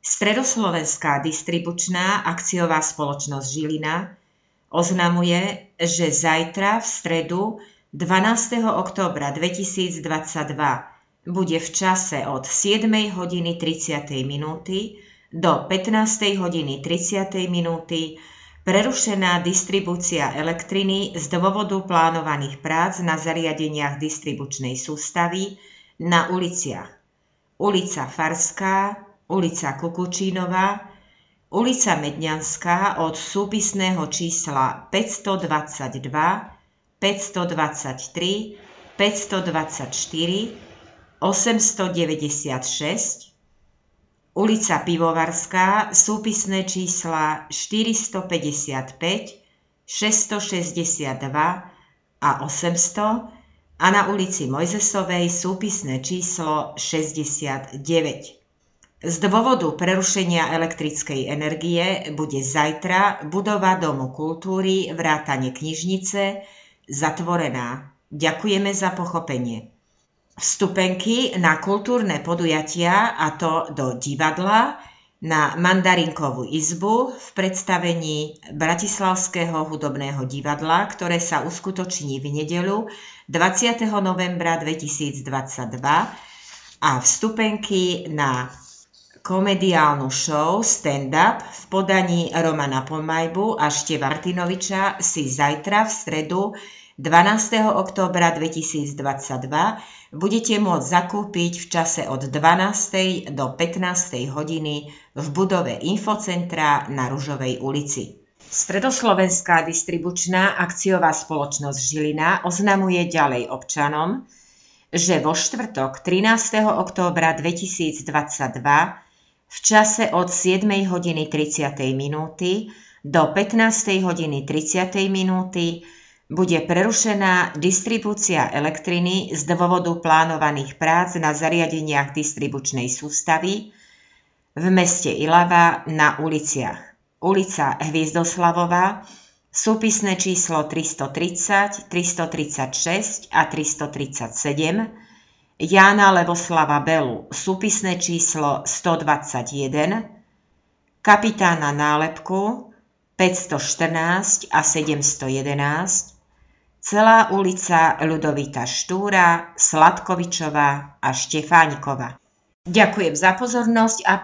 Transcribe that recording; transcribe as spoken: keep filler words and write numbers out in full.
Stredoslovenská distribučná akciová spoločnosť Žilina oznamuje, že zajtra v stredu dvanásteho októbra dvetisícdvadsaťdva bude v čase od siedmej hodiny tridsiatej minúty do pätnástej hodiny tridsiatej minúty prerušená distribúcia elektriny z dôvodu plánovaných prác na zariadeniach distribučnej sústavy na uliciach ulica Farská, ulica Kukučínová, ulica Medňanská od súpisného čísla päťstodvadsaťdva, päťstodvadsaťtri, päťstodvadsaťštyri, osemstodeväťdesiatšesť, ulica Pivovarská, súpisné čísla štyristopäťdesiatpäť, šesťstošesťdesiatdva a osemsto a na ulici Mojzesovej súpisné číslo šesťdesiatdeväť. Z dôvodu prerušenia elektrickej energie bude zajtra budova Domu kultúry vrátane knižnice zatvorená. Ďakujeme za pochopenie. Vstupenky na kultúrne podujatia, a to do divadla, na Mandarinkovú izbu v predstavení Bratislavského hudobného divadla, ktoré sa uskutoční v nedeľu dvadsiateho novembra dvetisícdvadsaťdva, a vstupenky na komediálnu show stand-up v podaní Romana Pomajbu a Števa Martinoviča si zajtra v stredu dvanásteho októbra dvetisícdvadsaťdva budete môcť zakúpiť v čase od dvanástej do pätnástej hodiny v budove Infocentra na Ružovej ulici. Stredoslovenská distribučná akciová spoločnosť Žilina oznamuje ďalej občanom, že vo štvrtok trinásteho októbra dvetisícdvadsaťdva v čase od siedmej hodiny tridsiatej minúty do pätnástej hodiny tridsiatej minúty bude prerušená distribúcia elektriny z dôvodu plánovaných prác na zariadeniach distribučnej sústavy v meste Ilava na uliciach ulica Hviezdoslavová, súpisné číslo tristotridsať, tristotridsaťšesť a tristotridsaťsedem, Jána Leboslava Belu, súpisné číslo stodvadsaťjeden, Kapitána Nálepku päťstoštrnásť a sedemstojedenásť, celá ulica Ľudovita Štúra, Sladkovičová a Štefánikova. Ďakujem za pozornosť a